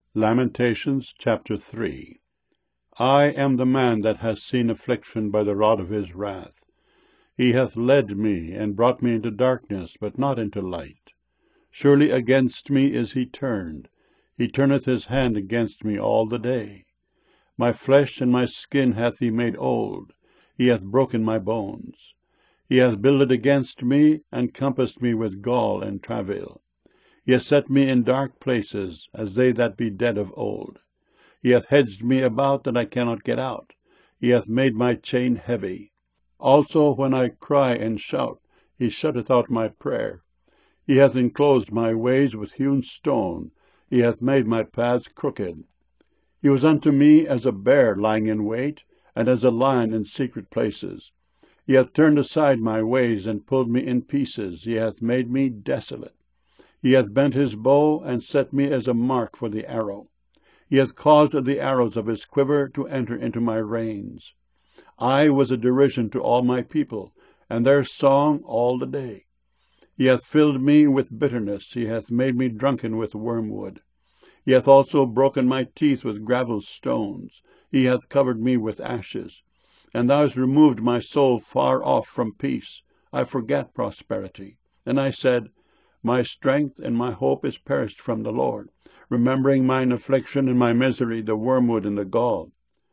Lamentations chapter 3. I am the man that has seen affliction by the rod of his wrath. He hath led me, and brought me into darkness, but not into light. Surely against me is he turned. He turneth his hand against me all the day. My flesh and my skin hath he made old. He hath broken my bones. He hath builded against me, and compassed me with gall and travail. He hath set me in dark places, as they that be dead of old. He hath hedged me about, that I cannot get out. He hath made my chain heavy. Also when I cry and shout, he shutteth out my prayer. He hath enclosed my ways with hewn stone. He hath made my paths crooked. He was unto me as a bear lying in wait, and as a lion in secret places. He hath turned aside my ways, and pulled me in pieces. He hath made me desolate. He hath bent his bow, and set me as a mark for the arrow. He hath caused the arrows of his quiver to enter into my reins. I was a derision to all my people, and their song all the day. He hath filled me with bitterness. He hath made me drunken with wormwood. He hath also broken my teeth with gravel stones. He hath covered me with ashes. And thou hast removed my soul far off from peace. I forgat prosperity. And I said, my strength and my hope is perished from the Lord, remembering mine affliction and my misery, the wormwood and the gall.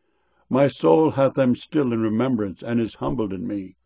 My soul hath them still in remembrance, and is humbled in me.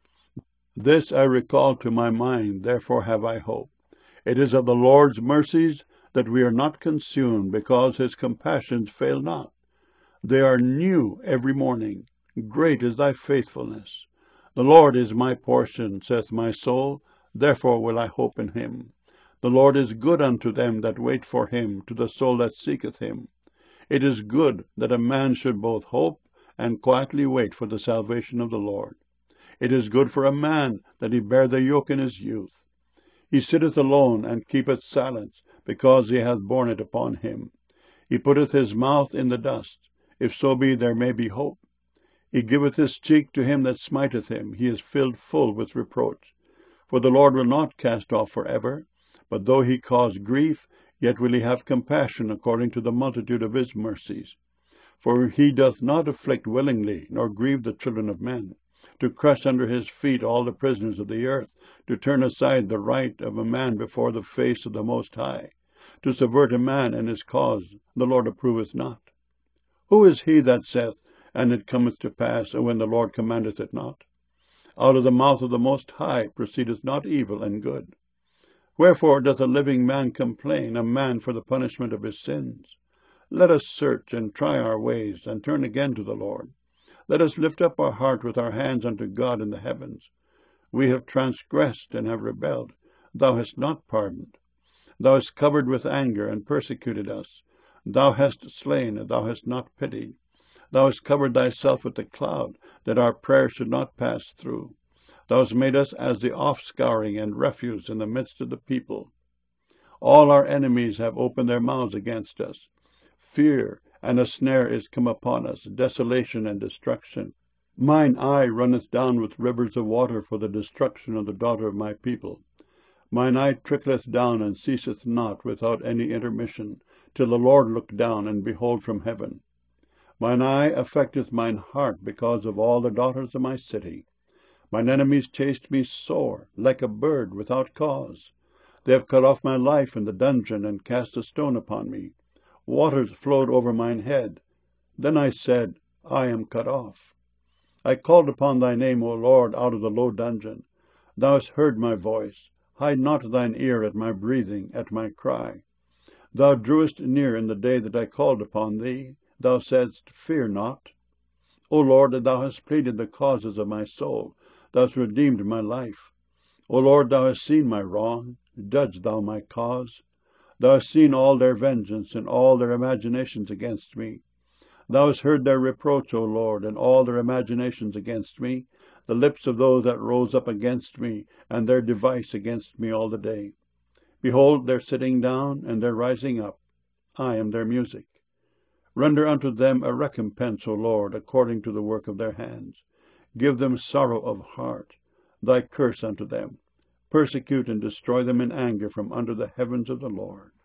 This I recall to my mind, therefore have I hope. It is of the Lord's mercies that we are not consumed, because his compassions fail not. They are new every morning. Great is thy faithfulness. The Lord is my portion, saith my soul, therefore will I hope in him. The Lord is good unto them that wait for him, to the soul that seeketh him. It is good that a man should both hope and quietly wait for the salvation of the Lord. It is good for a man that he bear the yoke in his youth. He sitteth alone, and keepeth silence, because he hath borne it upon him. He putteth his mouth in the dust, if so be there may be hope. He giveth his cheek to him that smiteth him. He is filled full with reproach. For the Lord will not cast off forever, but though he cause grief, yet will he have compassion according to the multitude of his mercies. For he doth not afflict willingly, nor grieve the children of men, to crush under his feet all the prisoners of the earth, to turn aside the right of a man before the face of the Most High, to subvert a man and his cause, the Lord approveth not. Who is he that saith, and it cometh to pass, and when the Lord commandeth it not? Out of the mouth of the Most High proceedeth not evil and good. Wherefore doth a living man complain, a man for the punishment of his sins? Let us search and try our ways, and turn again to the Lord. Let us lift up our heart with our hands unto God in the heavens. We have transgressed and have rebelled. Thou hast not pardoned. Thou hast covered with anger and persecuted us. Thou hast slain, and thou hast not pitied. Thou hast covered thyself with the cloud, that our prayer should not pass through. Thou hast made us as the offscouring and refuse in the midst of the people. All our enemies have opened their mouths against us. Fear and a snare is come upon us, desolation and destruction. Mine eye runneth down with rivers of water for the destruction of the daughter of my people. Mine eye trickleth down and ceaseth not without any intermission, till the Lord look down and behold from heaven. Mine eye affecteth mine heart because of all the daughters of my city. Mine enemies chased me sore, like a bird without cause. They have cut off my life in the dungeon, and cast a stone upon me. Waters flowed over mine head. Then I said, I am cut off. I called upon thy name, O Lord, out of the low dungeon. Thou hast heard my voice. Hide not thine ear at my breathing, at my cry. Thou drewest near in the day that I called upon thee. Thou saidst, fear not. O Lord, thou hast pleaded the causes of my soul. Thou hast redeemed my life. O Lord, thou hast seen my wrong. Judge thou my cause. Thou hast seen all their vengeance, and all their imaginations against me. Thou hast heard their reproach, O Lord, and all their imaginations against me, the lips of those that rose up against me, and their device against me all the day. Behold, their sitting down, and their rising up. I am their music. Render unto them a recompense, O Lord, according to the work of their hands. Give them sorrow of heart, thy curse unto them. Persecute and destroy them in anger from under the heavens of the Lord.